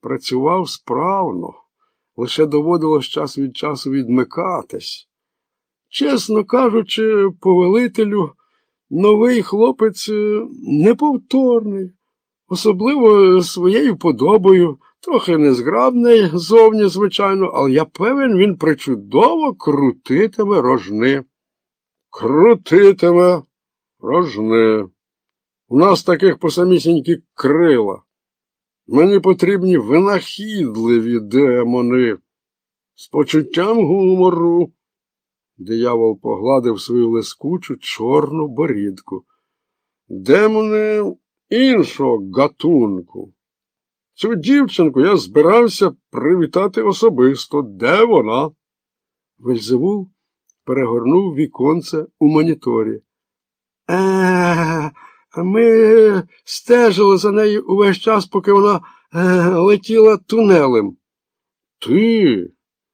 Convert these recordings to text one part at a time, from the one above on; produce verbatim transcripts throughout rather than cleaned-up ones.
працював справно, лише доводилось час від часу відмикатись. Чесно кажучи, повелителю, новий хлопець неповторний, особливо своєю подобою, трохи незграбний зовні, звичайно, але я певен, він причудово крутитиме рожни. Крутитиме рожни. У нас таких по самісінькі крила. Мені потрібні винахідливі демони з почуттям гумору. Диявол погладив свою лискучу чорну борідку. Демони іншого гатунку. Цю дівчинку я збирався привітати особисто. Де вона? Вельзевул перегорнув віконце у моніторі. Е, ми стежили за нею увесь час, поки вона е, летіла тунелем. Ти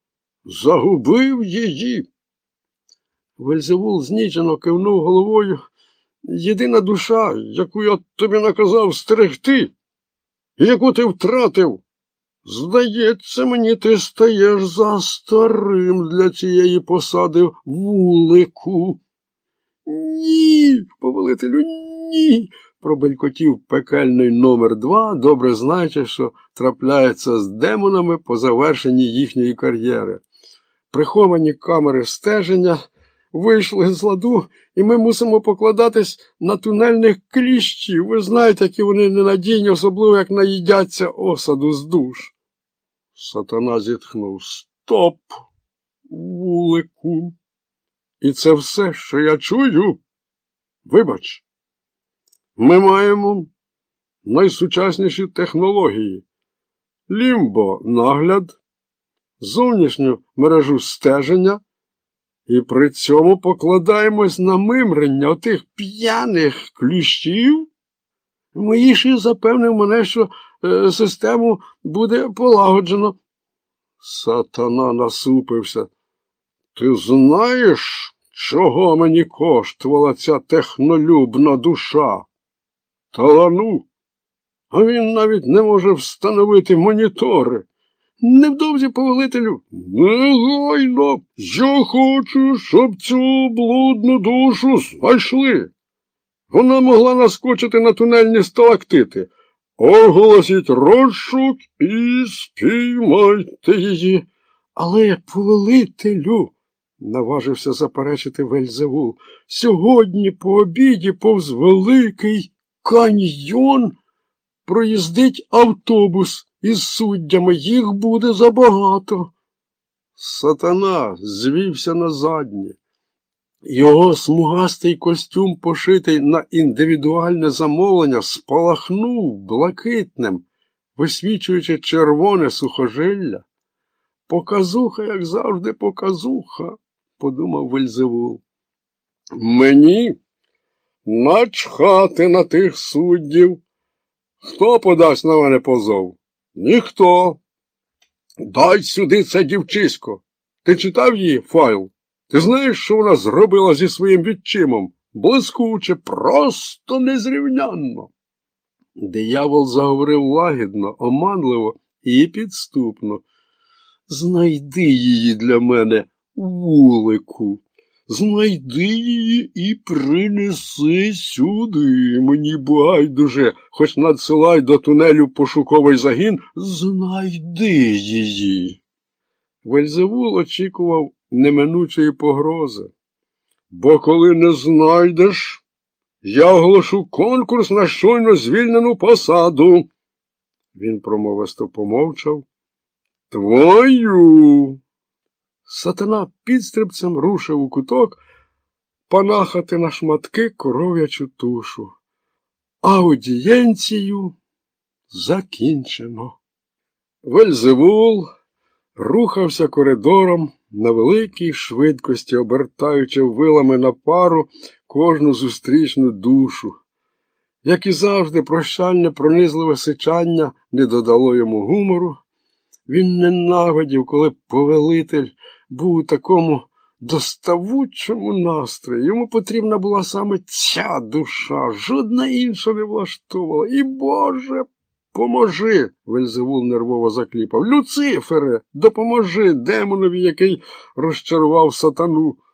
загубив її? Вельзевул знічено кивнув головою. Єдина душа, яку я тобі наказав стерегти, і яку ти втратив, здається мені, ти стаєш за старим для цієї посади, вулику. Ні, повелителю, ні, пробелькотів пекельний номер два, добре знаючи, що трапляється з демонами по завершенні їхньої кар'єри. Приховані камери стеження вийшли з ладу, і ми мусимо покладатись на тунельних кліщів. Ви знаєте, які вони ненадійні, особливо як наїдяться осаду з душ. Сатана зітхнув. Стоп, вулику. І це все, що я чую? Вибач, ми маємо найсучасніші технології. Лімбо-нагляд, зовнішню мережу стеження, і при цьому покладаємось на мимрення отих п'яних кліщів. Моїший запевнив мене, що е, систему буде полагоджено. Сатана насупився. Ти знаєш, чого мені коштувала ця технолюбна душа? Талану. А він навіть не може встановити монітори. Невдовзі, повелителю. Негайно. Я хочу, щоб цю блудну душу знайшли. Вона могла наскочити на тунельні сталактити. Оголосіть розшук і спіймайте її. Але, повелителю, наважився заперечити Вельзевул, сьогодні по обіді повз Великий каньйон проїздить автобус із суддями, їх буде забагато. Сатана звівся на заднє. Його смугастий костюм, пошитий на індивідуальне замовлення, спалахнув блакитним, висвічуючи червоне сухожилля. Показуха, як завжди, показуха, подумав Вельзевул. Мені начхати на тих суддів. Хто подасть на мене позов? Ніхто. Дай сюди це дівчисько. Ти читав її файл? Ти знаєш, що вона зробила зі своїм відчимом? Блискуче, просто незрівнянно. Диявол заговорив лагідно, оманливо і підступно. Знайди її для мене, вулику. Знайди її і принеси сюди. Мені байдуже, хоч надсилай до тунелю пошуковий загін, знайди її. Вельзевул очікував неминучої погрози. Бо коли не знайдеш, я оголошу конкурс на щойно звільнену посаду. Він промовисто помовчав. Твою. Сатана підстрибцем рушив у куток панахати на шматки коров'ячу тушу. Аудієнцію закінчено. Вельзевул рухався коридором на великій швидкості, обертаючи вилами на пару кожну зустрічну душу. Як і завжди, прощальне пронизливе сичання не додало йому гумору. Він ненавидів, коли повелитель був у такому доставучому настрої. Йому потрібна була саме ця душа, жодна інша не влаштовувала. І, Боже, Поможи, Вельзевул нервово закліпав. Люцифере, допоможи демонові, який розчарував сатану.